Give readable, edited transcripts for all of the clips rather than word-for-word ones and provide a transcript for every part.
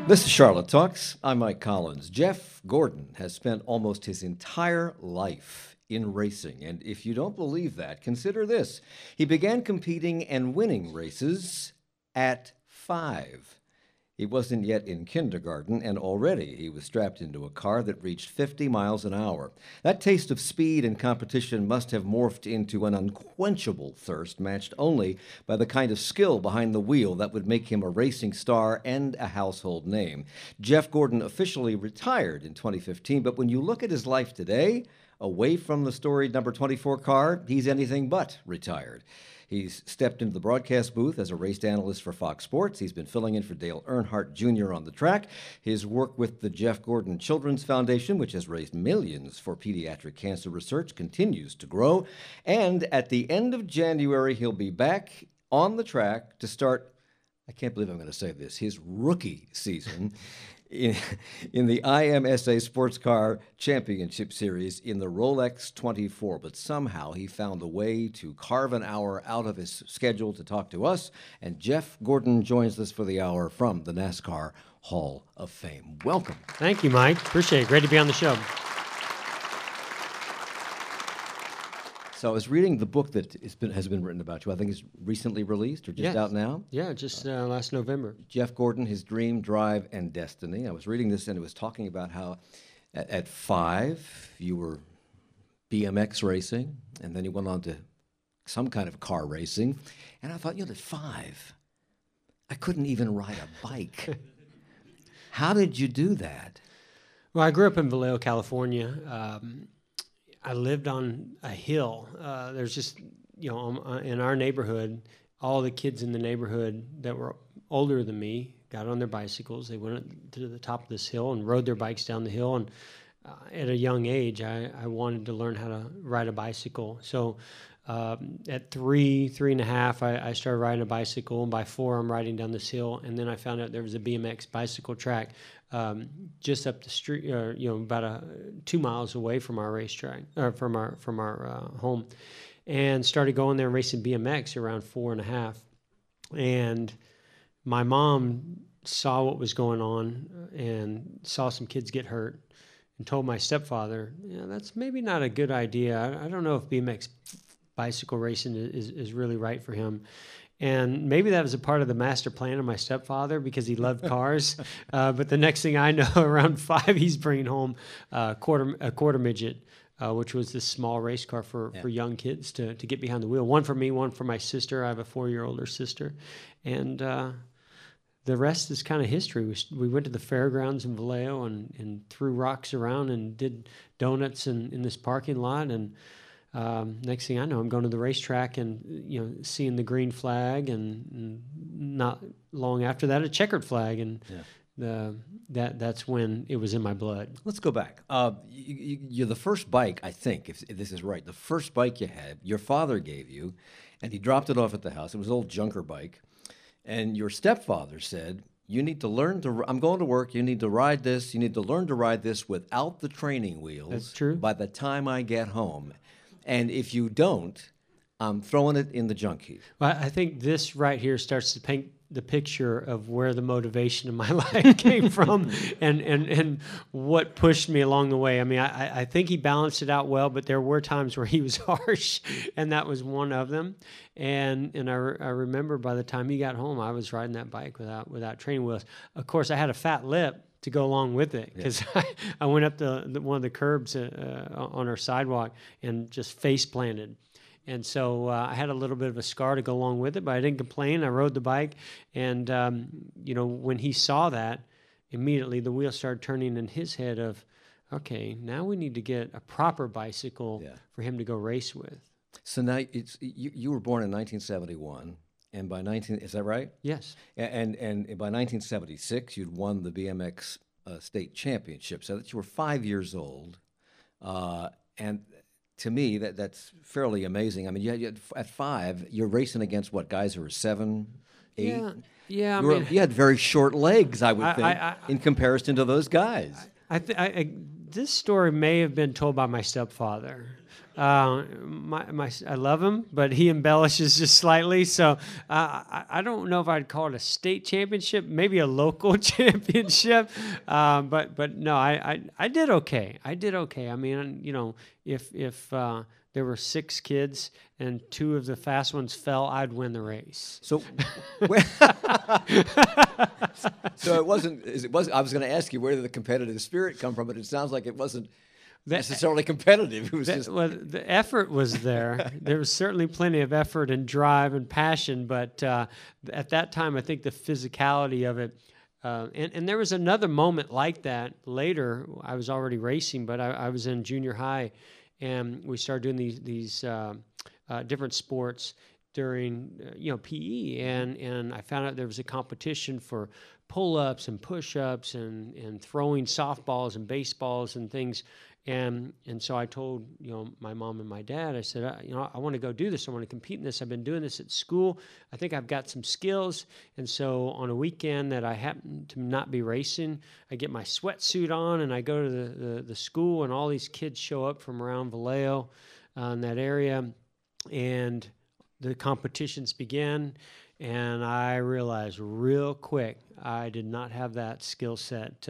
This is Charlotte Talks. I'm Mike Collins. Jeff Gordon has spent almost his entire life in racing. And if you don't believe that, consider this. He began competing and winning races at 5. He wasn't yet in kindergarten, and already he was strapped into a car that reached 50 miles an hour. That taste of speed and competition must have morphed into an unquenchable thirst, matched only by the kind of skill behind the wheel that would make him a racing star and a household name. Jeff Gordon officially retired in 2015, but when you look at his life today, away from the storied number 24 car, he's anything but retired. He's stepped into the broadcast booth as a race analyst for Fox Sports. He's been filling in for Dale Earnhardt Jr. on the track. His work with the Jeff Gordon Children's Foundation, which has raised millions for pediatric cancer research, continues to grow. And at the end of January, he'll be back on the track to start, I can't believe I'm going to say this, his rookie season in the IMSA Sports Car Championship Series in the Rolex 24. But somehow he found a way to carve an hour out of his schedule to talk to us. And Jeff Gordon joins us for the hour from the NASCAR Hall of Fame. Welcome. Thank you, Mike. Appreciate it. Great to be on the show. So I was reading the book that has been written about you. I think it's recently released or just out now. Yeah, just last November. Jeff Gordon, His Dream, Drive, and Destiny. I was reading this, and it was talking about how at 5 you were BMX racing, and then you went on to some kind of car racing. And I thought, at 5, I couldn't even ride a bike. How did you do that? Well, I grew up in Vallejo, California. I lived on a hill. There's just, in our neighborhood, all the kids in the neighborhood that were older than me got on their bicycles. They went to the top of this hill and rode their bikes down the hill. And at a young age, I wanted to learn how to ride a bicycle. So at 3.5, I started riding a bicycle. And by 4, I'm riding down this hill. And then I found out there was a BMX bicycle track just up the street, about 2 miles away from our racetrack, or from our home, and started going there and racing BMX around 4.5. And my mom saw what was going on and saw some kids get hurt and told my stepfather, that's maybe not a good idea. I don't know if BMX bicycle racing is really right for him. And maybe that was a part of the master plan of my stepfather because he loved cars. But the next thing I know, around 5, he's bringing home a quarter midget, which was this small race car for young kids to get behind the wheel. One for me, one for my sister. I have a 4-year older sister. And the rest is kind of history. We went to the fairgrounds in Vallejo and threw rocks around and did donuts in this parking lot. And next thing I know, I'm going to the racetrack and seeing the green flag, and not long after that, a checkered flag, and that's when it was in my blood. Let's go back. You're the first bike, I think, if this is right, the first bike you had, your father gave you, and he dropped it off at the house. It was an old junker bike, and your stepfather said, you need to learn I'm going to work, you need to ride this, you need to learn to ride this without the training wheels. That's true. By the time I get home. And if you don't, I'm throwing it in the junk heap. Well, I think this right here starts to paint the picture of where the motivation of my life came from and what pushed me along the way. I mean, I think he balanced it out well, but there were times where he was harsh, and that was one of them. And I remember by the time he got home, I was riding that bike without training wheels. Of course, I had a fat lip to go along with it because I went up one of the curbs on our sidewalk and just face planted. And so I had a little bit of a scar to go along with it, but I didn't complain. I rode the bike. And, when he saw that, immediately the wheel started turning in his head of, okay, now we need to get a proper bicycle for him to go race with. So now you were born in 1971. And by is that right? Yes. And by 1976, you'd won the BMX state championship. So that you were 5 years old, and to me that's fairly amazing. I mean, at 5, you're racing against what, guys who are 7, 8? Yeah. You had very short legs, I would think, in comparison to those guys. This story may have been told by my stepfather. I love him, but he embellishes just slightly. So I don't know if I'd call it a state championship, maybe a local championship. But no, I did okay. I did okay. I mean, if there were 6 kids and 2 of the fast ones fell, I'd win the race. So, so it wasn't. I was going to ask you where did the competitive spirit come from, but it sounds like it wasn't necessarily competitive. It was just well, the effort was there. There was certainly plenty of effort and drive and passion, but at that time, I think the physicality of it. And there was another moment like that later. I was already racing, but I was in junior high, and we started doing these different sports during PE, and I found out there was a competition for pull-ups and push-ups and throwing softballs and baseballs and things. And so I told my mom and my dad, I said, I want to go do this. I want to compete in this. I've been doing this at school. I think I've got some skills. And so on a weekend that I happen to not be racing, I get my sweatsuit on and I go to the school, and all these kids show up from around Vallejo in that area, and the competitions begin. And I realized real quick I did not have that skill set.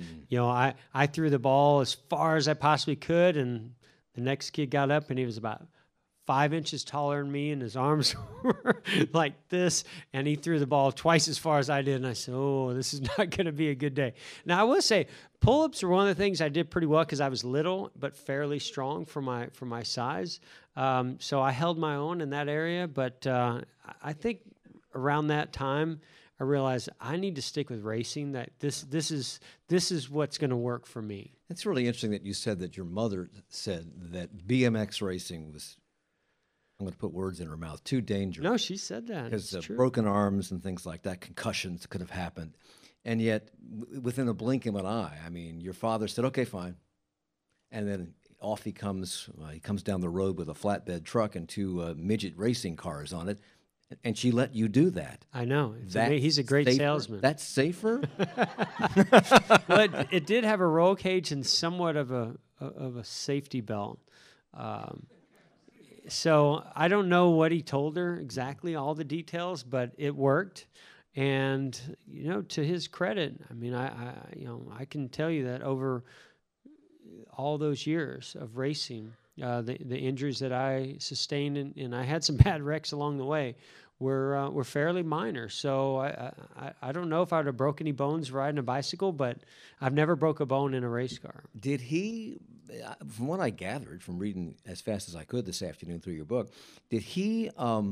I threw the ball as far as I possibly could, and the next kid got up, and he was about 5 inches taller than me, and his arms were like this, and he threw the ball twice as far as I did, and I said, oh, this is not going to be a good day. Now, I will say, pull-ups were one of the things I did pretty well because I was little but fairly strong for my size. So I held my own in that area, but I think around that time, I realized I need to stick with racing. That this is what's going to work for me. It's really interesting that you said that your mother said that BMX racing was, I'm going to put words in her mouth, too dangerous. No, she said that. Because broken arms and things like that, concussions could have happened. And yet, within a blink of an eye, I mean, your father said, okay, fine. And then off he comes down the road with a flatbed truck and 2 midget racing cars on it. And she let you do that. I know. He's a great salesman. That's safer? But it did have a roll cage and somewhat of a safety belt. So I don't know what he told her exactly, all the details, but it worked. And, to his credit, I mean, I can tell you that over all those years of racing, the injuries that I sustained, and I had some bad wrecks along the way, were fairly minor. So I don't know if I would have broke any bones riding a bicycle, but I've never broke a bone in a race car. Did he, from what I gathered from reading as fast as I could this afternoon through your book, did he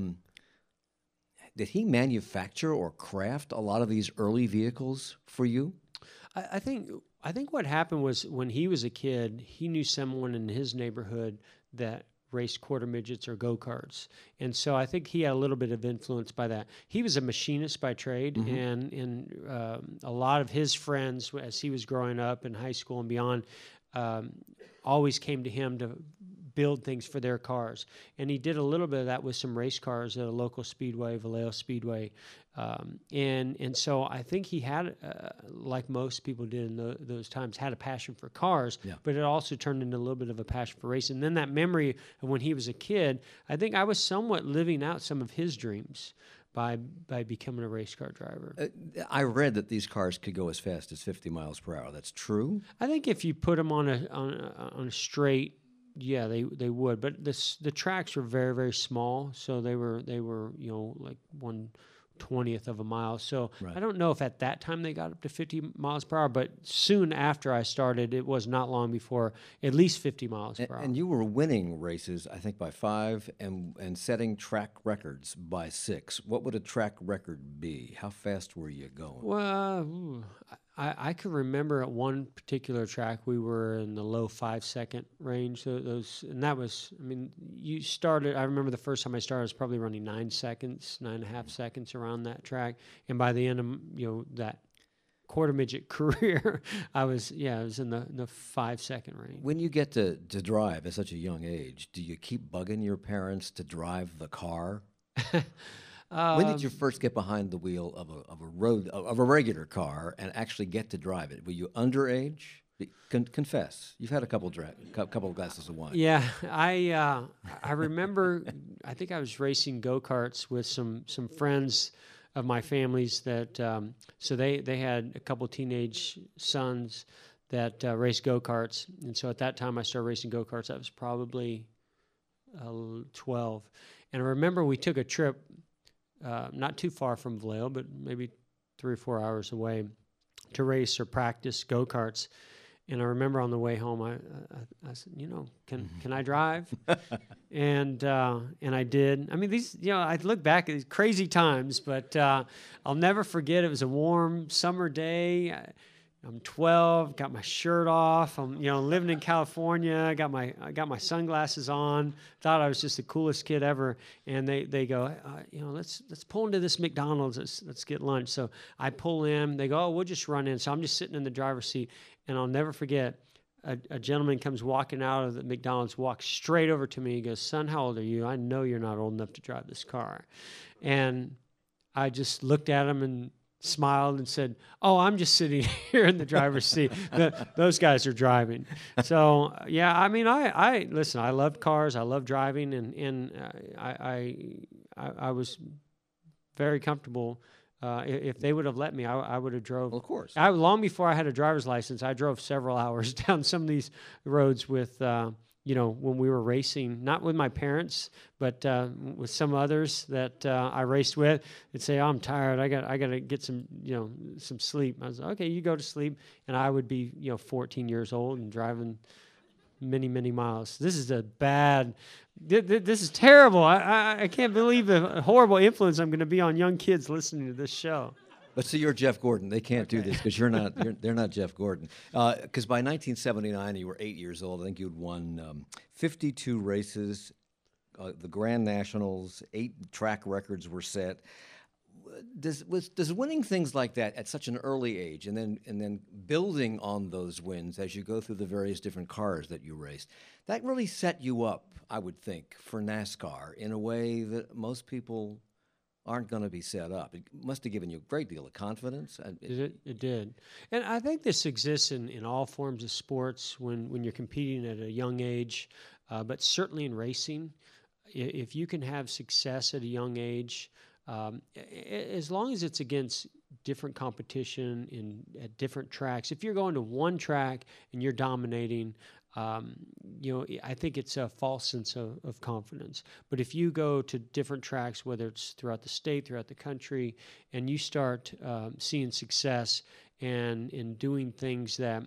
manufacture or craft a lot of these early vehicles for you? I think what happened was when he was a kid, he knew someone in his neighborhood that raced quarter midgets or go-karts. And so I think he had a little bit of influence by that. He was a machinist by trade, and a lot of his friends, as he was growing up in high school and beyond, always came to him to build things for their cars. And he did a little bit of that with some race cars at a local speedway, Vallejo Speedway. And so I think he had, like most people did in those times, had a passion for cars, but it also turned into a little bit of a passion for racing. And then that memory of when he was a kid, I think I was somewhat living out some of his dreams by becoming a race car driver. I read that these cars could go as fast as 50 miles per hour. That's true? I think if you put them on a straight, yeah, they would. But the tracks were very, very small, so they were like 1/20th of a mile. So right. I don't know if at that time they got up to 50 miles per hour, but soon after I started, it was not long before at least 50 miles per hour. And you were winning races, I think, by 5 and setting track records by 6. What would a track record be? How fast were you going? Well, I could remember at one particular track we were in the low 5-second range. And that was, I mean, you started. I remember the first time I started, I was probably running 9.5 seconds around that track. And by the end of that quarter midget career, I was in the 5-second range. When you get to drive at such a young age, do you keep bugging your parents to drive the car? When did you first get behind the wheel of a regular car and actually get to drive it? Were you underage? Confess, you've had a couple of glasses of wine. Yeah, I remember. I think I was racing go-karts with some friends of my family's that. So they had a couple teenage sons that raced go-karts, and so at that time I started racing go-karts. I was probably 12, and I remember we took a trip not too far from Vallejo, but maybe 3 or 4 hours away, to race or practice go-karts. And I remember on the way home, I said, can I drive? and I did. I mean, these, I look back at these crazy times, but I'll never forget. It was a warm summer day. I'm 12, got my shirt off. I'm, living in California. I got my sunglasses on. Thought I was just the coolest kid ever. And they go, let's pull into this McDonald's. Let's get lunch. So I pull in. They go, oh, we'll just run in. So I'm just sitting in the driver's seat, and I'll never forget. A gentleman comes walking out of the McDonald's, walks straight over to me. He goes, son, how old are you? I know you're not old enough to drive this car. And I just looked at him and smiled and said, oh, I'm just sitting here in the driver's seat. Those guys are driving. So, yeah, I mean, I listen, I love cars. I love driving, and I was very comfortable. If they would have let me, I would have drove. Well, of course. Long before I had a driver's license, I drove several hours down some of these roads with, when we were racing, not with my parents, but with some others that I raced with. They'd say, oh, I'm tired. I got to get some sleep. I was like, okay, you go to sleep. And I would be, 14 years old and driving many, many miles. This is this is terrible. I can't believe the horrible influence I'm going to be on young kids listening to this show. But see, you're Jeff Gordon. They can't do this because they're not Jeff Gordon. Because by 1979, you were 8 years old. I think you'd won 52 races, the Grand Nationals, 8 track records were set. Does winning things like that at such an early age, and then building on those wins as you go through the various different cars that you raced, that really set you up, I would think, for NASCAR in a way that most people aren't going to be set up. It must have given you a great deal of confidence. It did. And I think this exists in all forms of sports when you're competing at a young age, but certainly in racing. If you can have success at a young age, as long as it's against different competition at different tracks. If you're going to one track and you're dominating, I think it's a false sense of confidence. But if you go to different tracks, whether it's throughout the state, throughout the country, and you start seeing success and in doing things that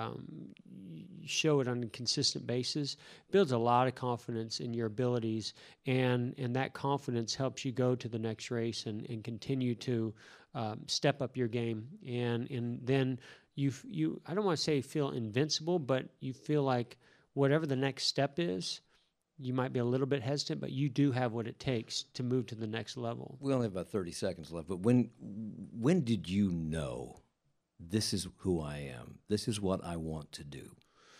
show it on a consistent basis, builds a lot of confidence in your abilities, and that confidence helps you go to the next race and continue to step up your game, and then you I don't want to say feel invincible, but you feel like whatever the next step is, you might be a little bit hesitant, but you do have what it takes to move to the next level. We only have about 30 seconds left, but when did you know this is who I am? This is what I want to do?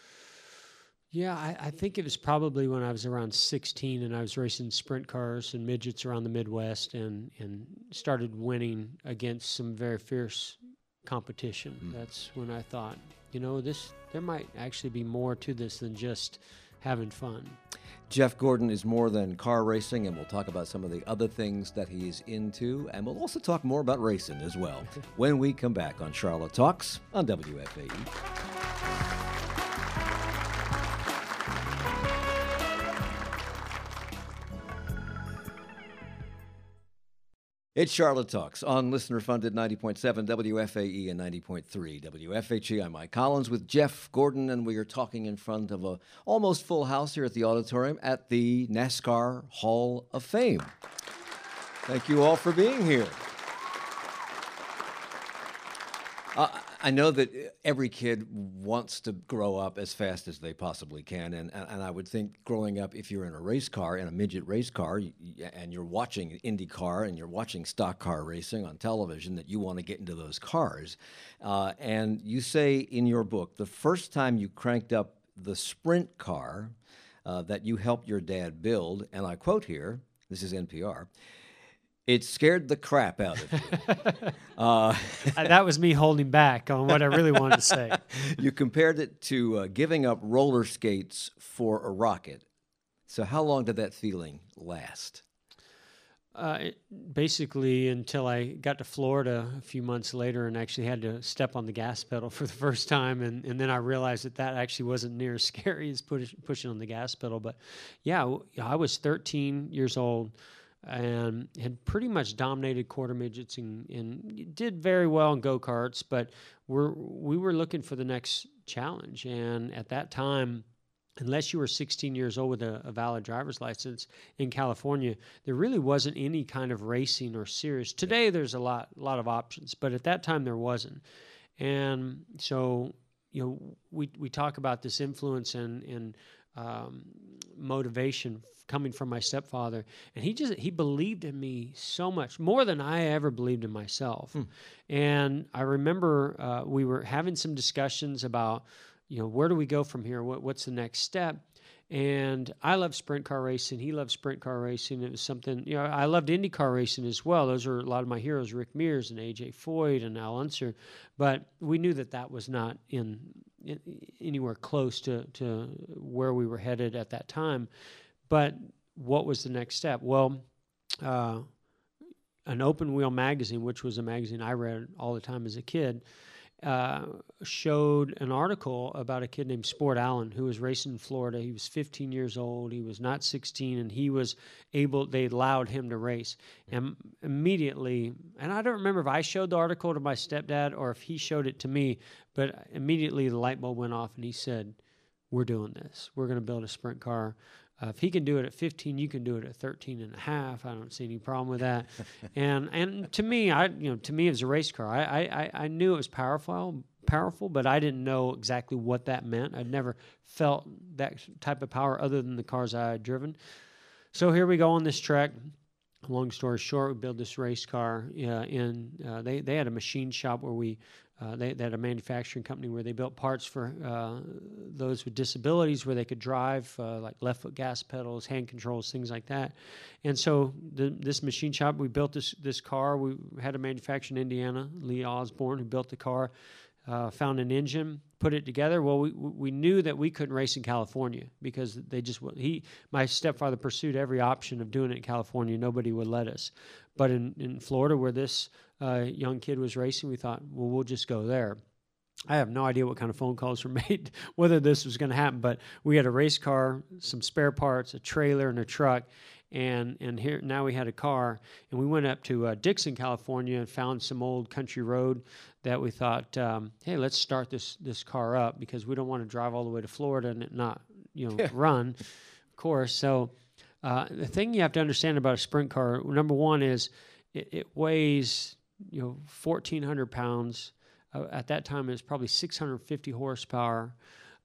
Yeah, I think it was probably when I was around 16 and I was racing sprint cars and midgets around the Midwest and started winning against some very fierce competition. That's when I thought, there might actually be more to this than just having fun. Jeff Gordon is more than car racing, and we'll talk about some of the other things that he's into, and we'll also talk more about racing as well when we come back on Charlotte Talks on WFAE. It's Charlotte Talks on listener-funded 90.7 WFAE and 90.3 WFHE. I'm Mike Collins with Jeff Gordon, and we are talking in front of a almost full house here at the auditorium at the NASCAR Hall of Fame. Thank you all for being here. I know that every kid wants to grow up as fast as they possibly can, and I would think growing up, if you're in a race car, in a midget race car, and you're watching IndyCar and you're watching stock car racing on television, that you want to get into those cars. And you say in your book, the first time you cranked up the sprint car that you helped your dad build, and I quote here, this is NPR, It scared the crap out of you. That was me holding back on what I really wanted to say. You compared it to giving up roller skates for a rocket. So how long did that feeling last? Basically until I got to Florida a few months later and actually had to step on the gas pedal for the first time. And then I realized that actually wasn't near as scary as pushing on the gas pedal. But yeah, I was 13 years old and had pretty much dominated quarter midgets and did very well in go-karts, but we were looking for the next challenge. And at that time, unless you were 16 years old with a valid driver's license in California, there really wasn't any kind of racing or serious. Today, there's a lot of options, but at that time, there wasn't. And so, we talk about this influence and motivation coming from my stepfather, and he believed in me so much more than I ever believed in myself. And I remember we were having some discussions about, where do we go from here? What's the next step? And I love sprint car racing. He loved sprint car racing. It was something, I loved IndyCar racing as well. Those are a lot of my heroes, Rick Mears and AJ Foyt and Al Unser. But we knew that was not in anywhere close to where we were headed at that time. But what was the next step? Well, an Open Wheel magazine, which was a magazine I read all the time as a kid, showed an article about a kid named Sport Allen who was racing in Florida. He was 15 years old. He was not 16, and they allowed him to race. And immediately, and I don't remember if I showed the article to my stepdad or if he showed it to me, but immediately the light bulb went off and he said, "We're doing this. We're going to build a sprint car. If he can do it at 15, you can do it at 13 and a half. I don't see any problem with that." And to me, to me, it was a race car. I knew it was powerful, but I didn't know exactly what that meant. I'd never felt that type of power other than the cars I had driven. So here we go on this trek. Long story short, we built this race car. They had a machine shop where they had a manufacturing company where they built parts for those with disabilities where they could drive, like left foot gas pedals, hand controls, things like that. And so this machine shop, we built this car. We had a manufacturer in Indiana, Lee Osborne, who built the car, found an engine, put it together. Well, we knew that we couldn't race in California because my stepfather pursued every option of doing it in California. Nobody would let us. But in Florida, where this young kid was racing, we thought, well, we'll just go there. I have no idea what kind of phone calls were made, whether this was going to happen, but we had a race car, some spare parts, a trailer, and a truck, and here now we had a car, and we went up to Dixon, California, and found some old country road that we thought, hey, let's start this car up because we don't want to drive all the way to Florida and it not run, of course. So the thing you have to understand about a sprint car, number one, is it weighs 1,400 pounds. At that time, it was probably 650 horsepower,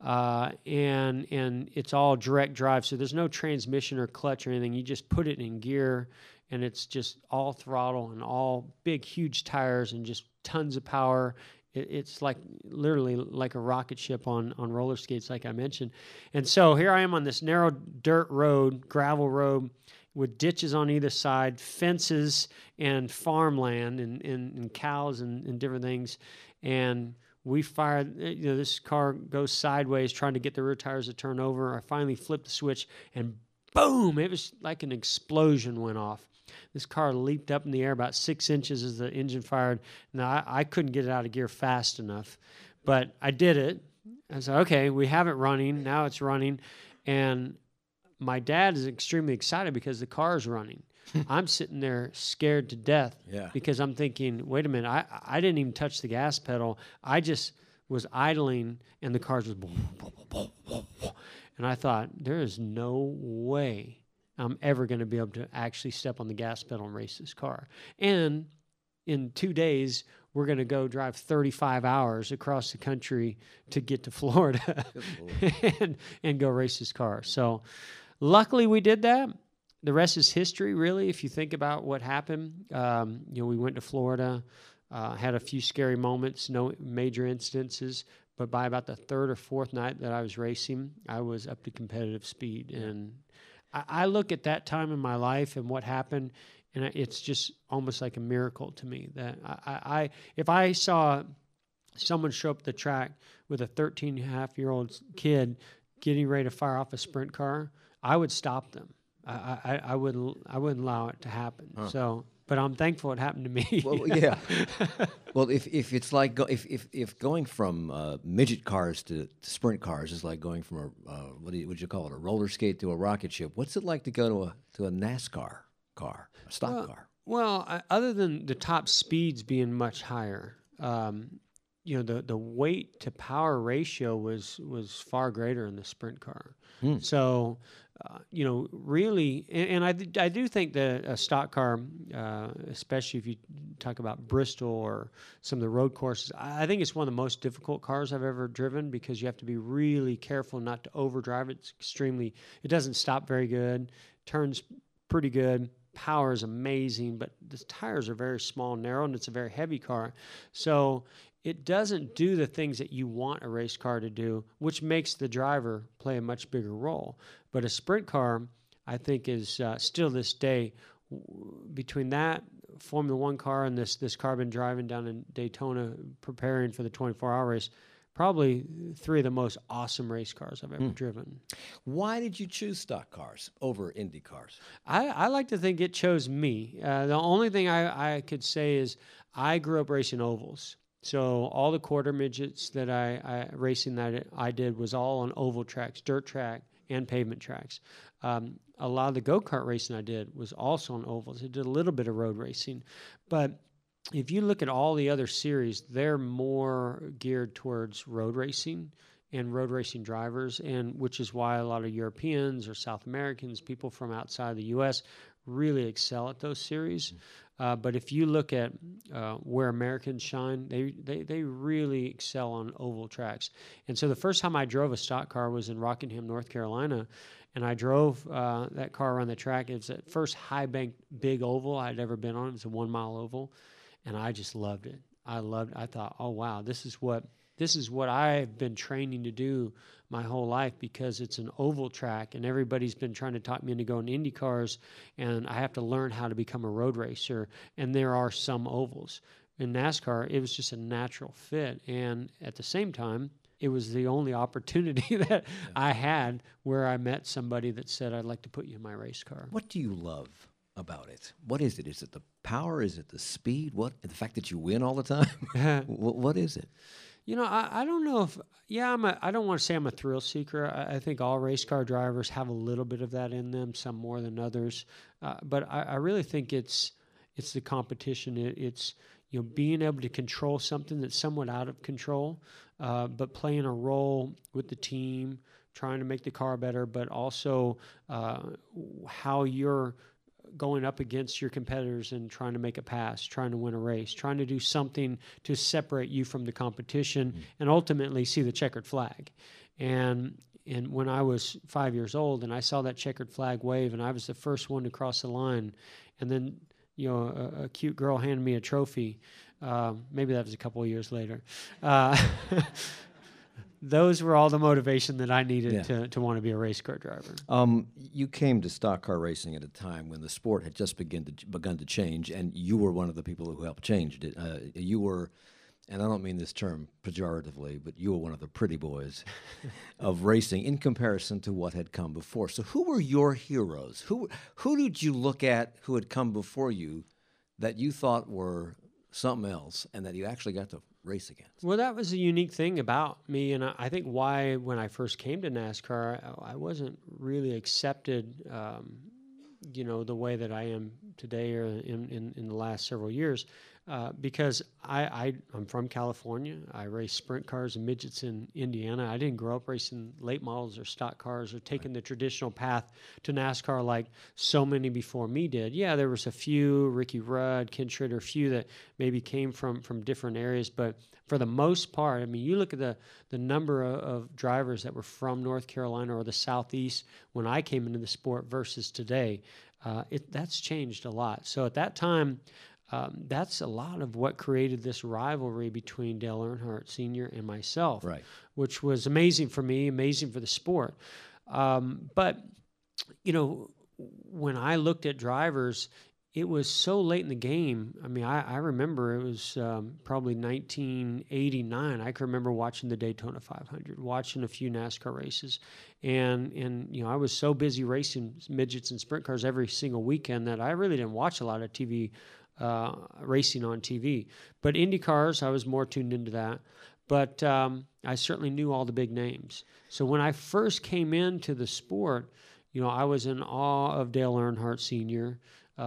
and it's all direct drive. So there's no transmission or clutch or anything. You just put it in gear, and it's just all throttle and all big, huge tires and just tons of power. It's like literally like a rocket ship on roller skates, like I mentioned. And so here I am on this narrow dirt road, gravel road, with ditches on either side, fences and farmland and cows and different things. And we fired, this car goes sideways trying to get the rear tires to turn over. I finally flipped the switch and boom, it was like an explosion went off. This car leaped up in the air about 6 inches as the engine fired. Now, I couldn't get it out of gear fast enough, but I did it. I said, okay, we have it running. Now it's running. And my dad is extremely excited because the car is running. I'm sitting there scared to death because I'm thinking, wait a minute, I didn't even touch the gas pedal. I just was idling and the car just boom, boom, boom, boom, boom. And I thought, there is no way I'm ever going to be able to actually step on the gas pedal and race this car. And in 2 days, we're going to go drive 35 hours across the country to get to Florida and go race this car. So luckily we did that. The rest is history, really, if you think about what happened. We went to Florida, had a few scary moments, no major incidences, but by about the third or fourth night that I was racing, I was up to competitive speed. And I look at that time in my life and what happened, And it's just almost like a miracle to me that if I saw someone show up at the track with a 13-and-a-half-year-old kid getting ready to fire off a sprint car, I would stop them. I wouldn't allow it to happen. Huh. So, but I'm thankful it happened to me. Well, yeah. Well, if it's like if going from midget cars to sprint cars is like going from a what would you call it, a roller skate to a rocket ship, what's it like to go to a NASCAR car, a stock car? Well, other than the top speeds being much higher, the weight to power ratio was far greater in the sprint car. So, really, and I do think that a stock car, especially if you talk about Bristol or some of the road courses, I think it's one of the most difficult cars I've ever driven because you have to be really careful not to overdrive it. It doesn't stop very good, turns pretty good. Power is amazing, but the tires are very small and narrow, and it's a very heavy car. So it doesn't do the things that you want a race car to do, which makes the driver play a much bigger role. But a sprint car, I think, is still this day, between that Formula One car and this car I've been driving down in Daytona preparing for the 24-hour race, probably three of the most awesome race cars I've ever driven. Why did you choose stock cars over Indy cars? I like to think it chose me. The only thing I could say is I grew up racing ovals. So all the quarter midgets that racing that I did was all on oval tracks, dirt track, and pavement tracks. A lot of the go-kart racing I did was also on ovals. I did a little bit of road racing. But if you look at all the other series, they're more geared towards road racing and road racing drivers, and which is why a lot of Europeans or South Americans, people from outside the U.S., really excel at those series. But if you look at where Americans shine, they really excel on oval tracks. And so the first time I drove a stock car was in Rockingham, North Carolina, and I drove that car around the track. It was the first high-banked big oval I'd ever been on. It was a 1-mile oval, and I just loved it. I thought, oh, wow, this is what I've been training to do my whole life, because it's an oval track and everybody's been trying to talk me into going Indy cars, and I have to learn how to become a road racer, and there are some ovals. In NASCAR, it was just a natural fit, and at the same time, it was the only opportunity that I had where I met somebody that said, I'd like to put you in my race car. What do you love about it? What is it? Is it the power? Is it the speed? The fact that you win all the time? What is it? I don't know if, I don't want to say I'm a thrill seeker. I think all race car drivers have a little bit of that in them, some more than others. But I really think it's the competition. It's being able to control something that's somewhat out of control, but playing a role with the team, trying to make the car better, but also how you're going up against your competitors and trying to make a pass, trying to win a race, trying to do something to separate you from the competition and ultimately see the checkered flag. And when I was 5 years old and I saw that checkered flag wave and I was the first one to cross the line, and then a cute girl handed me a trophy, maybe that was a couple of years later, those were all the motivation that I needed to want to be a race car driver. You came to stock car racing at a time when the sport had just begun to change, and you were one of the people who helped change it. You were, and I don't mean this term pejoratively, but you were one of the pretty boys of racing in comparison to what had come before. So who were your heroes? Who did you look at who had come before you that you thought were something else and that you actually got to race against? Well, that was a unique thing about me, and I think why when I first came to NASCAR, I wasn't really accepted, the way that I am today or in the last several years, because I'm from California. I race sprint cars and midgets in Indiana. I didn't grow up racing late models or stock cars or taking the traditional path to NASCAR like so many before me did. Yeah, there was a few, Ricky Rudd, Ken Schrader, a few that maybe came from different areas, but for the most part, I mean, you look at the number of drivers that were from North Carolina or the Southeast when I came into the sport versus today, that's changed a lot. So at that time, that's a lot of what created this rivalry between Dale Earnhardt Sr. and myself, right, which was amazing for me, amazing for the sport. But, when I looked at drivers, it was so late in the game. I mean, I remember it was probably 1989. I can remember watching the Daytona 500, watching a few NASCAR races, and I was so busy racing midgets and sprint cars every single weekend that I really didn't watch a lot of TV racing on TV. But Indy cars, I was more tuned into that. But I certainly knew all the big names. So when I first came into the sport, I was in awe of Dale Earnhardt Sr.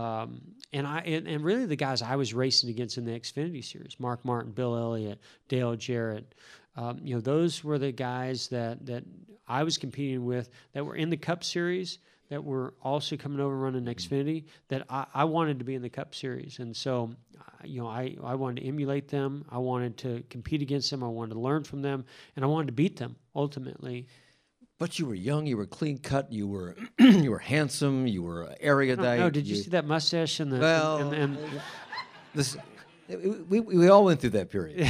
And really the guys I was racing against in the Xfinity Series, Mark Martin, Bill Elliott, Dale Jarrett, those were the guys that I was competing with that were in the Cup Series, that were also coming over running Xfinity, that I wanted to be in the Cup Series. And so, I wanted to emulate them. I wanted to compete against them. I wanted to learn from them, and I wanted to beat them ultimately. But you were young, you were clean cut, you were you were handsome, you were erudite. No, did you see that mustache and the? Well, and this, we all went through that period.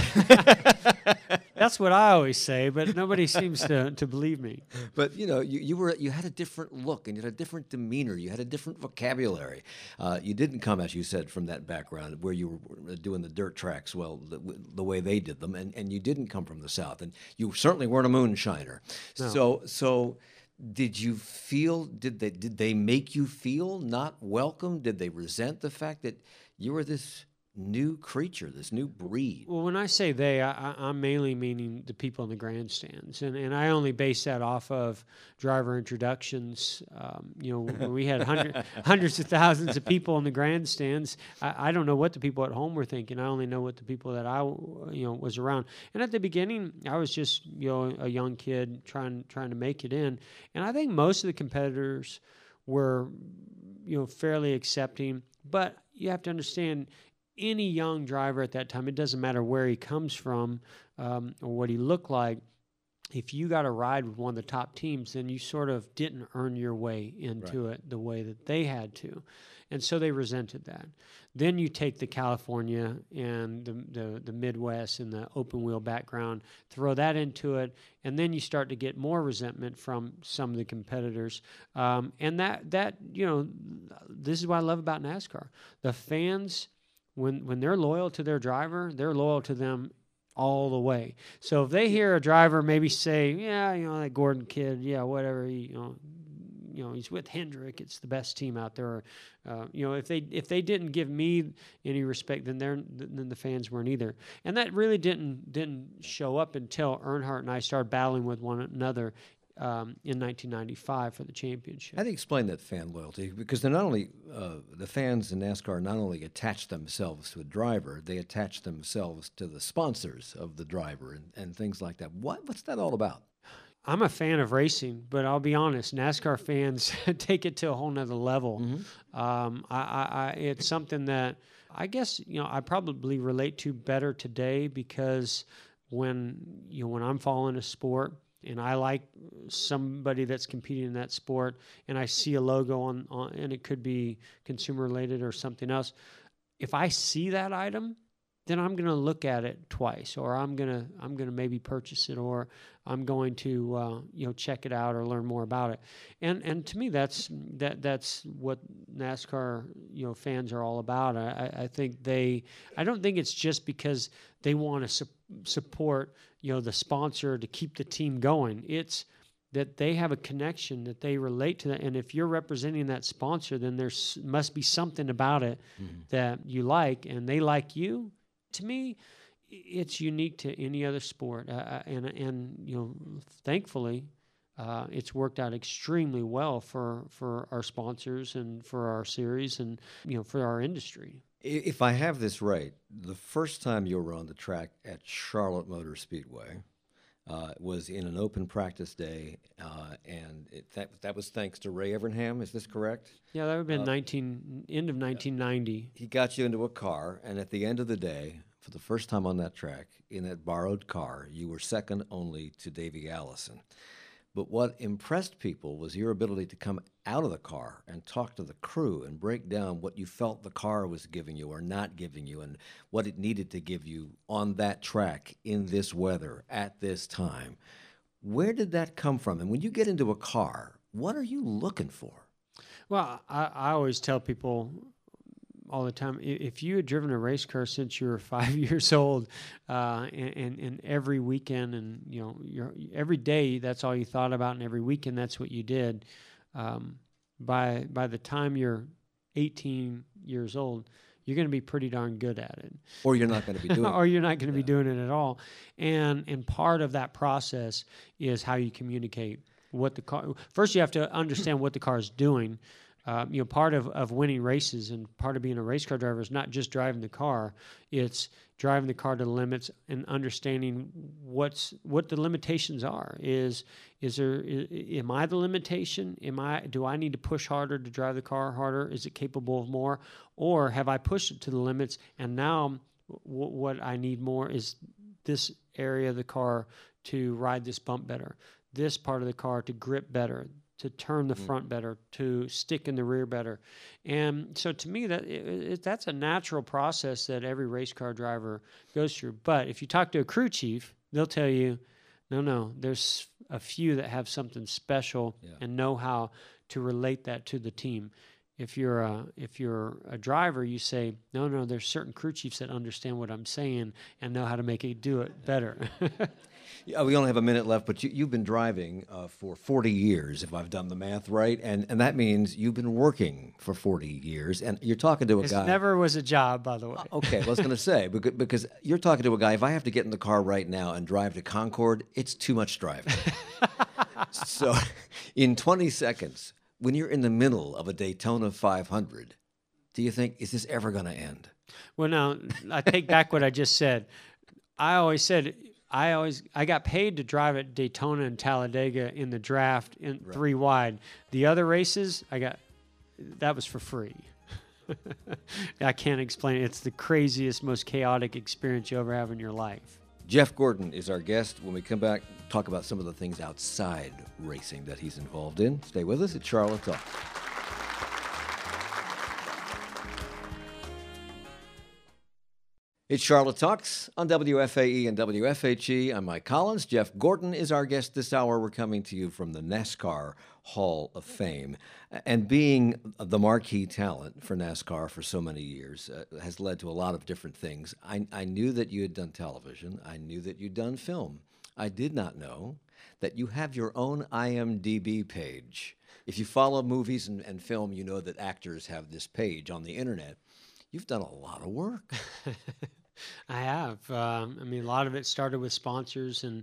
That's what I always say, but nobody seems to believe me. But you had a different look, and you had a different demeanor. You had a different vocabulary. You didn't come, as you said, from that background where you were doing the dirt tracks the way they did them, and you didn't come from the South, and you certainly weren't a moonshiner. No. So did you feel? Did they make you feel not welcome? Did they resent the fact that you were this new creature, this new breed? Well, when I say they, I'm mainly meaning the people in the grandstands, and I only base that off of driver introductions. When we had hundreds of thousands of people in the grandstands, I don't know what the people at home were thinking. I only know what the people that I was around. And at the beginning, I was just a young kid trying to make it in, and I think most of the competitors were fairly accepting. But you have to understand, any young driver at that time, it doesn't matter where he comes from or what he looked like, if you got a ride with one of the top teams, then you sort of didn't earn your way into it the way that they had to. And so they resented that. Then you take the California and the Midwest and the open wheel background, throw that into it, and then you start to get more resentment from some of the competitors. And that this is what I love about NASCAR. The fans, when they're loyal to their driver, they're loyal to them all the way. So if they hear a driver maybe say, that Gordon kid, whatever, he's with Hendrick, it's the best team out there. If they didn't give me any respect, then the fans weren't either. And that really didn't show up until Earnhardt and I started battling with one another in 1995 for the championship. How do you explain that fan loyalty? Because they're not only the fans in NASCAR not only attach themselves to a driver, they attach themselves to the sponsors of the driver and things like that. What's that all about? I'm a fan of racing, but I'll be honest, NASCAR fans take it to a whole nother level. Mm-hmm. It's something that I guess I probably relate to better today, because when I'm following a sport and I like somebody that's competing in that sport, and I see a logo on and it could be consumer related or something else, if I see that item, then I'm going to look at it twice, or I'm going to maybe purchase it, or I'm going to check it out or learn more about it. And to me, that's what NASCAR fans are all about. I don't think it's just because they want to support the sponsor to keep the team going. It's that they have a connection, that they relate to that. And if you're representing that sponsor, then there must be something about it that you like, and they like you. To me, it's unique to any other sport, and thankfully, it's worked out extremely well for our sponsors and for our series and for our industry. If I have this right, the first time you were on the track at Charlotte Motor Speedway was in an open practice day, and that was thanks to Ray Evernham. Is this correct? Yeah, that would have been end of 1990. He got you into a car, and at the end of the day, for the first time on that track, in that borrowed car, you were second only to Davey Allison. But what impressed people was your ability to come out of the car and talk to the crew and break down what you felt the car was giving you or not giving you, and what it needed to give you on that track in this weather at this time. Where did that come from? And when you get into a car, what are you looking for? Well, I always tell people, all the time. If you had driven a race car since you were 5 years old, and every weekend, and every day, that's all you thought about, and every weekend that's what you did. By the time you're 18 years old, you're going to be pretty darn good at it. Or you're not going to be doing it. Or you're not going to be doing it at all. And part of that process is how you communicate what the car. First, you have to understand what the car is doing. Part of winning races and part of being a race car driver is not just driving the car; it's driving the car to the limits and understanding what the limitations are. Am I the limitation? Do I need to push harder to drive the car harder? Is it capable of more, or have I pushed it to the limits and now what I need more is this area of the car to ride this bump better, this part of the car to grip better, to turn the front better, to stick in the rear better. And so to me, that's a natural process that every race car driver goes through. But if you talk to a crew chief, they'll tell you, no, there's a few that have something special and know how to relate that to the team. If you're a driver, you say, no, there's certain crew chiefs that understand what I'm saying and know how to make it do it better. Yeah, we only have a minute left, but you've been driving for 40 years, if I've done the math right, and that means you've been working for 40 years, and you're talking to a guy. It never was a job, by the way. Okay, well, I was going to say, because you're talking to a guy, if I have to get in the car right now and drive to Concord, it's too much driving. So in 20 seconds, when you're in the middle of a Daytona 500, do you think, is this ever going to end? Well, now, I take back what I just said. I got paid to drive at Daytona and Talladega in the draft in 3 wide. The other races, that was for free. I can't explain it. It's the craziest, most chaotic experience you'll ever have in your life. Jeff Gordon is our guest. When we come back, talk about some of the things outside racing that he's involved in. Stay with us. It's Charlotte Talks. It's Charlotte Talks on WFAE and WFHE. I'm Mike Collins. Jeff Gordon is our guest this hour. We're coming to you from the NASCAR Hall of Fame. And being the marquee talent for NASCAR for so many years has led to a lot of different things. I knew that you had done television. I knew that you'd done film. I did not know that you have your own IMDb page. If you follow movies and film, you know that actors have this page on the internet. You've done a lot of work. I have. A lot of it started with sponsors and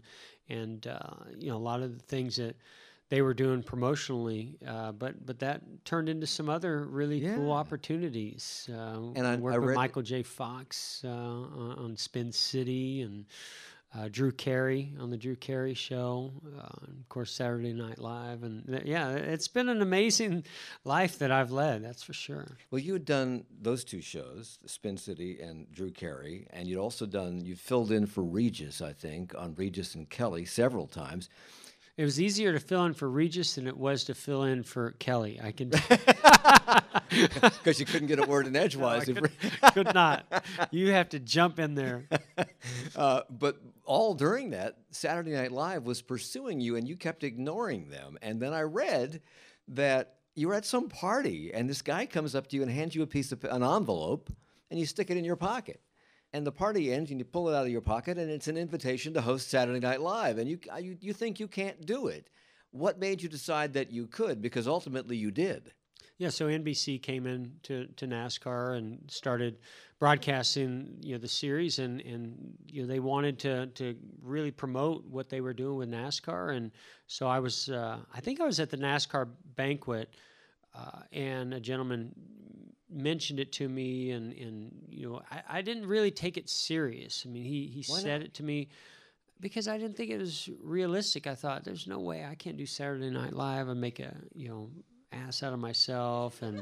a lot of the things that they were doing promotionally, but that turned into some other really cool opportunities. And I worked with Michael J. Fox on Spin City and Drew Carey on the Drew Carey Show, of course, Saturday Night Live. And it's been an amazing life that I've led, that's for sure. Well, you had done those 2 shows, Spin City and Drew Carey, and you filled in for Regis, I think, on Regis and Kelly several times. It was easier to fill in for Regis than it was to fill in for Kelly. I can. Because you couldn't get a word in edgewise. No, could not. You have to jump in there. But all during that, Saturday Night Live was pursuing you, and you kept ignoring them. And then I read that you were at some party, and this guy comes up to you and hands you an envelope, and you stick it in your pocket. And the party ends, and you pull it out of your pocket, and it's an invitation to host Saturday Night Live. And you think you can't do it. What made you decide that you could? Because ultimately you did. Yeah, so NBC came in to NASCAR and started broadcasting, the series, and they wanted to really promote what they were doing with NASCAR. And so I was, I think I was at the NASCAR banquet, and a gentleman mentioned it to me, and I didn't really take it serious. I mean, he said it to me because I didn't think it was realistic. I thought, there's no way I can't do Saturday Night Live and make a ass out of myself, and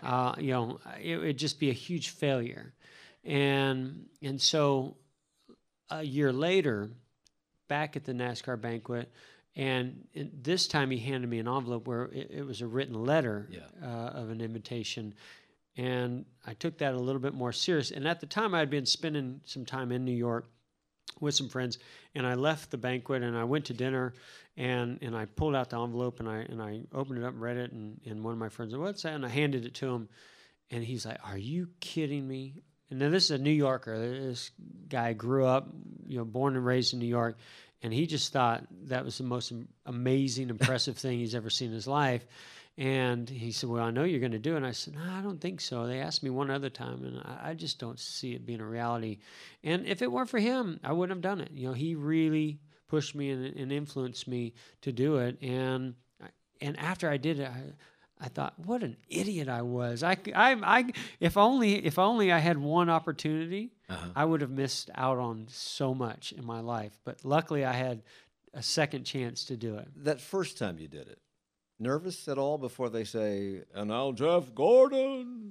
it'd just be a huge failure. And so a year later, back at the NASCAR banquet, and this time he handed me an envelope where it was a written letter of an invitation. And I took that a little bit more serious. And at the time, I had been spending some time in New York with some friends, and I left the banquet and I went to dinner, and I pulled out the envelope and I opened it up and read it, and one of my friends said, "What's that?" And I handed it to him, And he's like, "Are you kidding me?" And then this is a New Yorker. This guy grew up, born and raised in New York, and he just thought that was the most amazing, impressive thing he's ever seen in his life. And he said, "Well, I know you're going to do it." And I said, "No, I don't think so. They asked me one other time, and I just don't see it being a reality. And if it weren't for him, I wouldn't have done it. He really pushed me and influenced me to do it. And after I did it, I thought, what an idiot I was. If only I had one opportunity, I would have missed out on so much in my life. But luckily, I had a second chance to do it." That first time you did it, nervous at all before they say, "And now Jeff Gordon"?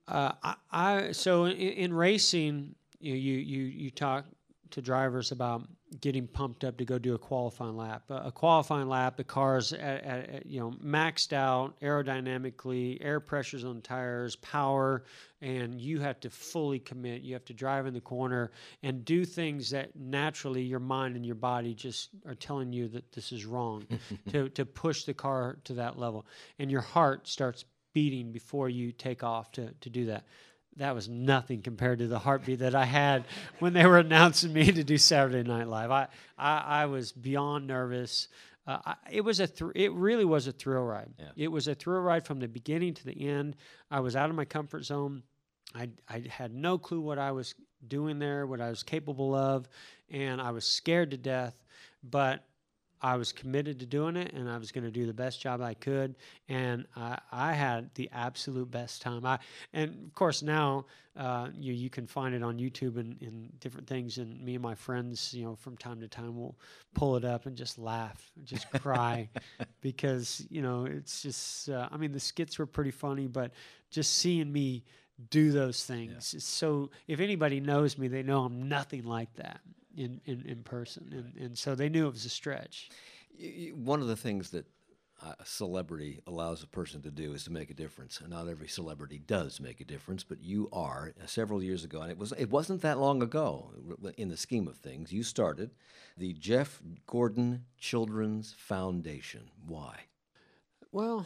So in racing, you talk to drivers about getting pumped up to go do a qualifying lap. A qualifying lap, the car's at maxed out aerodynamically, air pressures on tires, power, and you have to fully commit. You have to drive in the corner and do things that naturally your mind and your body just are telling you that this is wrong, to push the car to that level. And your heart starts beating before you take off to do that. That was nothing compared to the heartbeat that I had when they were announcing me to do Saturday Night Live. I was beyond nervous. It really was a thrill ride. Yeah. It was a thrill ride from the beginning to the end. I was out of my comfort zone. I had no clue what I was doing there, what I was capable of, and I was scared to death. But I was committed to doing it, and I was going to do the best job I could, and I had the absolute best time. And of course now you can find it on YouTube and different things, and me and my friends, from time to time, will pull it up and just laugh, just cry, because it's just the skits were pretty funny, but just seeing me do those things. Yeah. So if anybody knows me, they know I'm nothing like that in person. And so they knew it was a stretch. One of the things that a celebrity allows a person to do is to make a difference. And not every celebrity does make a difference, but you are. Several years ago, and it wasn't that long ago in the scheme of things, you started the Jeff Gordon Children's Foundation. Why? Well,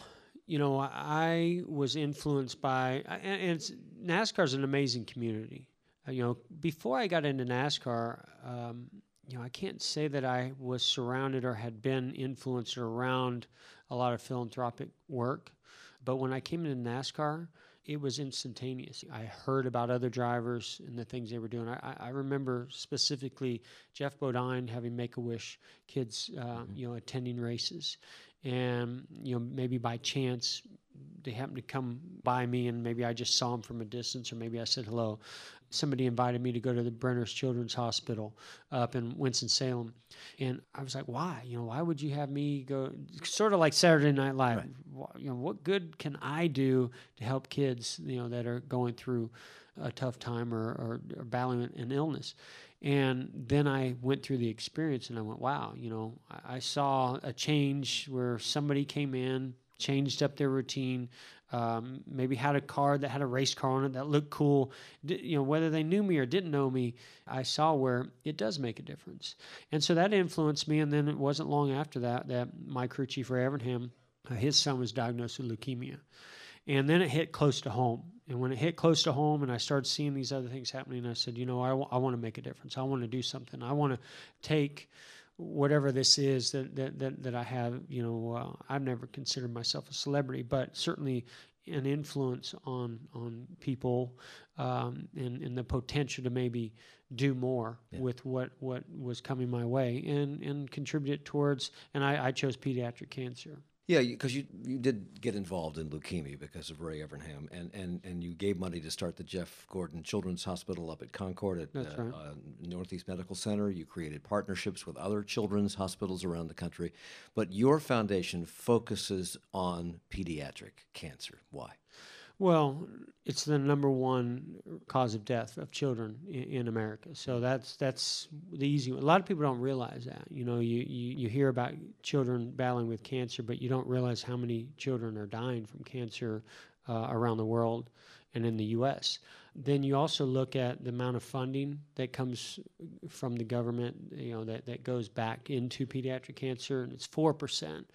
I was influenced by, and NASCAR is an amazing community. Before I got into NASCAR, I can't say that I was surrounded or had been influenced or around a lot of philanthropic work. But when I came into NASCAR, it was instantaneous. I heard about other drivers and the things they were doing. I remember specifically Jeff Bodine having Make-A-Wish kids, attending races. And, maybe by chance, they happened to come by me, and maybe I just saw them from a distance, or maybe I said hello. Somebody invited me to go to the Brenner's Children's Hospital up in Winston-Salem. And I was like, why? Why would you have me go? Sort of like Saturday Night Live. Right. What good can I do to help kids, that are going through a tough time or battling an illness? And then I went through the experience, and I went, wow, I saw a change where somebody came in, changed up their routine, maybe had a car that had a race car on it that looked cool. Whether they knew me or didn't know me, I saw where it does make a difference. And so that influenced me. And then it wasn't long after that my crew chief, Ray Evernham, his son was diagnosed with leukemia. And then it hit close to home. And when it hit close to home and I started seeing these other things happening, I said, I want to make a difference. I want to do something. I want to take whatever this is that I have. I've never considered myself a celebrity, but certainly an influence on people, and the potential to maybe do more with what was coming my way and contribute towards. And I chose pediatric cancer. Yeah, because you did get involved in leukemia because of Ray Evernham, and you gave money to start the Jeff Gordon Children's Hospital up at Concord at right. Northeast Medical Center. You created partnerships with other children's hospitals around the country. But your foundation focuses on pediatric cancer. Why? Well, it's the number one cause of death of children in America. So that's the easy one. A lot of people don't realize that. You hear about children battling with cancer, but you don't realize how many children are dying from cancer around the world and in the U.S. Then you also look at the amount of funding that comes from the government, that goes back into pediatric cancer, and it's 4%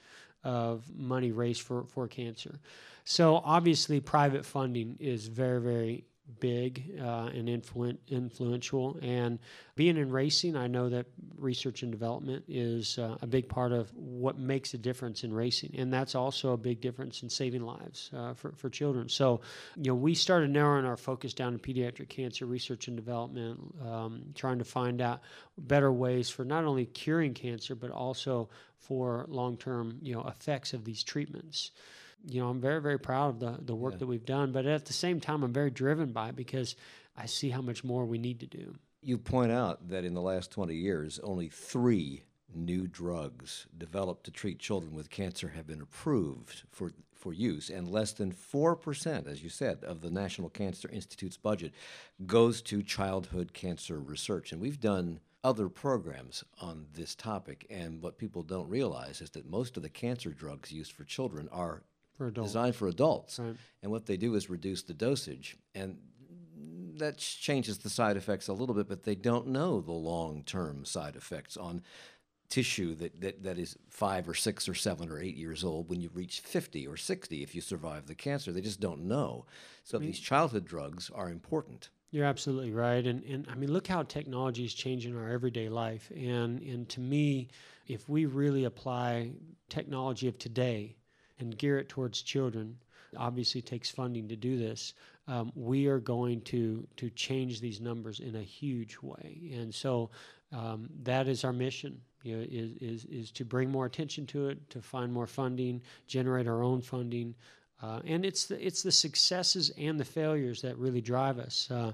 of money raised for cancer. So obviously private funding is very, very big and influential. And being in racing, I know that research and development is a big part of what makes a difference in racing. And that's also a big difference in saving lives for children. So, we started narrowing our focus down to pediatric cancer research and development, trying to find out better ways for not only curing cancer, but also for long-term, effects of these treatments. I'm very, very proud of the work that we've done, but at the same time, I'm very driven by it because I see how much more we need to do. You point out that in the last 20 years, only 3 new drugs developed to treat children with cancer have been approved for use, and less than 4%, as you said, of the National Cancer Institute's budget goes to childhood cancer research. And we've done other programs on this topic, and what people don't realize is that most of the cancer drugs used for children are designed for adults. Right. And what they do is reduce the dosage. And that changes the side effects a little bit, but they don't know the long-term side effects on tissue that is 5 or 6 or 7 or 8 years old when you reach 50 or 60 if you survive the cancer. They just don't know. So these childhood drugs are important. You're absolutely right. And I mean, look how technology is changing our everyday life. And to me, if we really apply technology of today and gear it towards children, obviously it takes funding to do this, we are going to change these numbers in a huge way. And so that is our mission, is to bring more attention to it, to find more funding, generate our own funding. And it's the successes and the failures that really drive us. A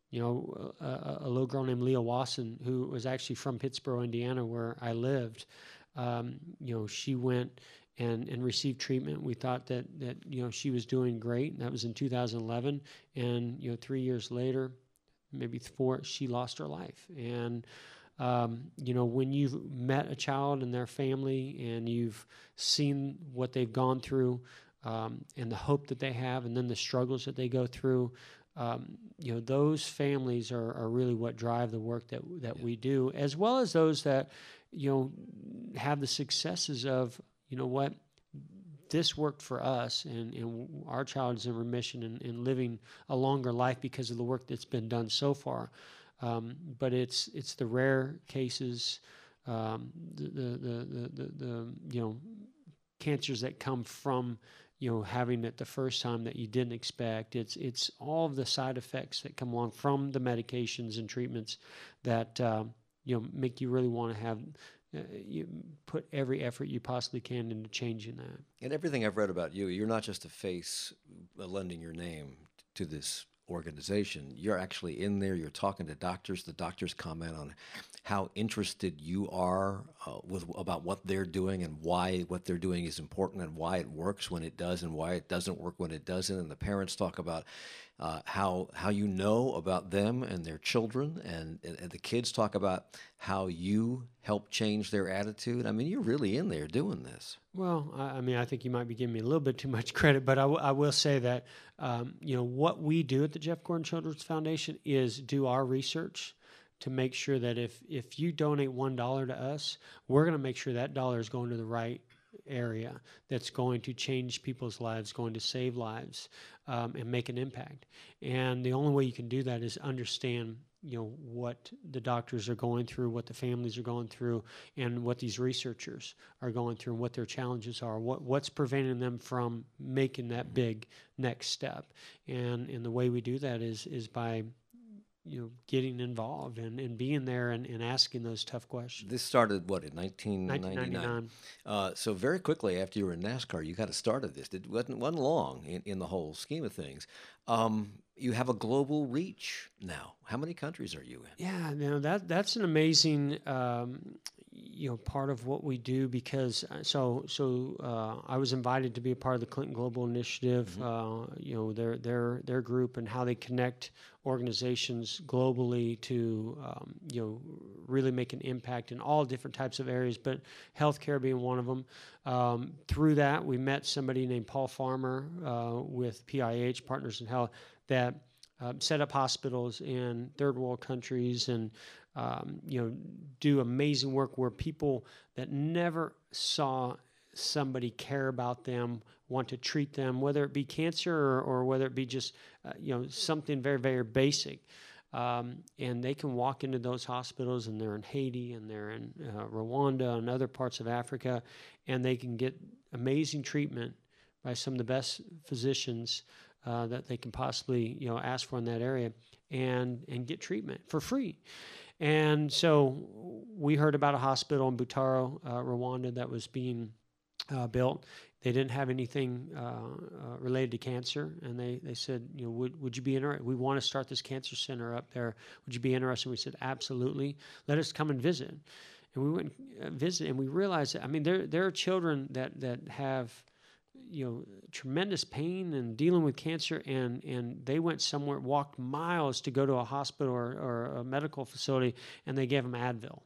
little girl named Leah Wasson, who was actually from Pittsburgh, Indiana, where I lived, she went and received treatment. We thought that she was doing great. That was in 2011, and 3 years later, maybe 4, she lost her life. And when you've met a child and their family, and you've seen what they've gone through, and the hope that they have, and then the struggles that they go through, those families are really what drive the work that we do, as well as those that have the successes of, what, this worked for us, and our child is in remission and living a longer life because of the work that's been done so far. But it's the rare cases, the cancers that come from having it the first time that you didn't expect. It's all of the side effects that come along from the medications and treatments that make you really want to have. You put every effort you possibly can into changing that. And everything I've read about you, you're not just a face lending your name to this organization. You're actually in there. You're talking to doctors. The doctors comment on how interested you are about what they're doing and why what they're doing is important and why it works when it does and why it doesn't work when it doesn't. And the parents talk about how you know about them and their children, and the kids talk about how you help change their attitude. I mean, you're really in there doing this. Well, I think you might be giving me a little bit too much credit, but I will say that, what we do at the Jeff Gordon Children's Foundation is do our research to make sure that if you donate $1 to us, we're going to make sure that dollar is going to the right area that's going to change people's lives, going to save lives, and make an impact. And the only way you can do that is understand what the doctors are going through, what the families are going through, and what these researchers are going through, and what their challenges are, what's preventing them from making that big next step. And the way we do that is by getting involved and being there and asking those tough questions. This started, what, in 1999? So very quickly after you were in NASCAR, you got started this. It wasn't long in the whole scheme of things. You have a global reach now. How many countries are you in? Yeah, that's an amazing part of what we do, because I was invited to be a part of the Clinton Global Initiative. Mm-hmm. Their group and how they connect organizations globally to really make an impact in all different types of areas, but healthcare being one of them. Through that, we met somebody named Paul Farmer with PIH, Partners in Health, that set up hospitals in third world countries and do amazing work where people that never saw somebody care about them, want to treat them, whether it be cancer or whether it be just something very, very basic. And they can walk into those hospitals, and they're in Haiti, and they're in Rwanda and other parts of Africa, and they can get amazing treatment by some of the best physicians that they can possibly ask for in that area, and get treatment for free. And so we heard about a hospital in Butaro, Rwanda, that was being built. They didn't have anything related to cancer, and they said, would you be interested? We want to start this cancer center up there. Would you be interested? We said, absolutely. Let us come and visit. And we went and visit, and we realized that, I mean, there are children that have tremendous pain and dealing with cancer, and they went somewhere, walked miles to go to a hospital or a medical facility, and they gave them Advil.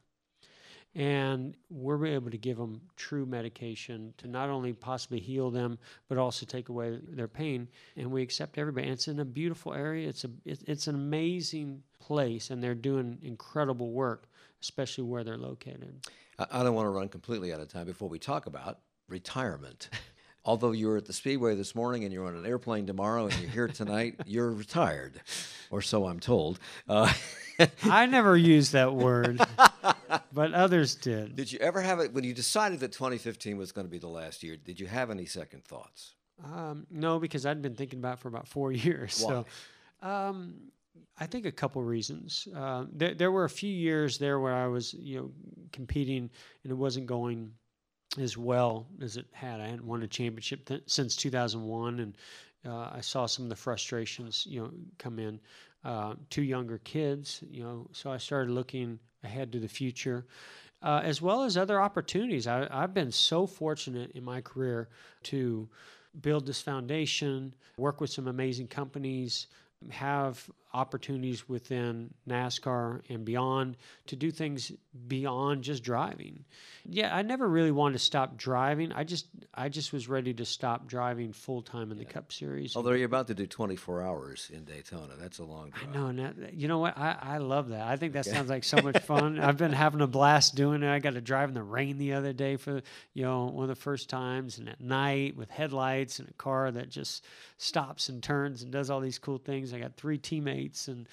And we're able to give them true medication to not only possibly heal them, but also take away their pain. And we accept everybody. And it's in a beautiful area. It's an amazing place, and they're doing incredible work, especially where they're located. I don't want to run completely out of time before we talk about retirement. Although you were at the Speedway this morning and you're on an airplane tomorrow and you're here tonight, you're retired, or so I'm told. I never used that word, but others did. Did you ever have it, when you decided that 2015 was going to be the last year, did you have any second thoughts? No, because I'd been thinking about it for about 4 years. Why? So I think a couple reasons. There were a few years there where I was competing, and it wasn't going as well as it had. I hadn't won a championship since 2001, and I saw some of the frustrations, come in. 2 younger kids, so I started looking ahead to the future, as well as other opportunities. I've been so fortunate in my career to build this foundation, work with some amazing companies, have opportunities within NASCAR and beyond to do things beyond just driving. Yeah, I never really wanted to stop driving. I just was ready to stop driving full time in the Cup Series. Although you're about to do 24 hours in Daytona. That's a long drive. I know, and you know what? I love that. I think that sounds like so much fun. I've been having a blast doing it. I got to drive in the rain the other day for one of the first times, and at night with headlights and a car that just stops and turns and does all these cool things. I got 3 teammates, and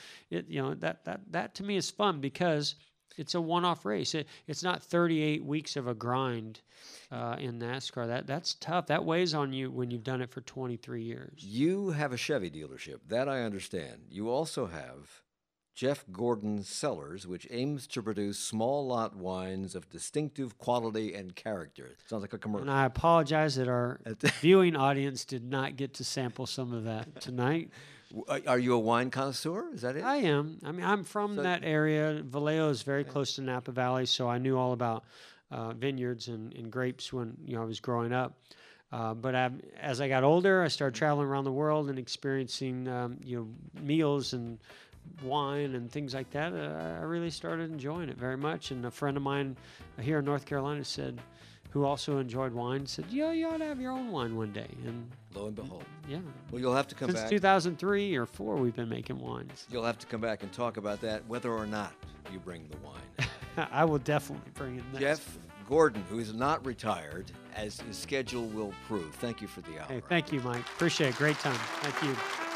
that to me is fun because it's a one-off race. It's not 38 weeks of a grind in NASCAR. That's tough. That weighs on you when you've done it for 23 years. You have a Chevy dealership. That I understand. You also have Jeff Gordon Cellars, which aims to produce small lot wines of distinctive quality and character. Sounds like a commercial. And I apologize that our viewing audience did not get to sample some of that tonight. Are you a wine connoisseur? Is that it? I am. I mean, I'm from that area. Vallejo is very close to Napa Valley, so I knew all about vineyards and grapes when I was growing up. But as I got older, I started traveling around the world and experiencing meals and wine and things like that. I really started enjoying it very much. And a friend of mine here in North Carolina who also enjoyed wine, said, you ought to have your own wine one day. And lo and behold. Yeah. Well, you'll have to come back. Since 2003 or 4, we've been making wines. You'll have to come back and talk about that, whether or not you bring the wine. I will definitely bring it next. Jeff Gordon, who is not retired, as his schedule will prove. Thank you for the hour. Hey, thank you, Mike. Appreciate it. Great time. Thank you.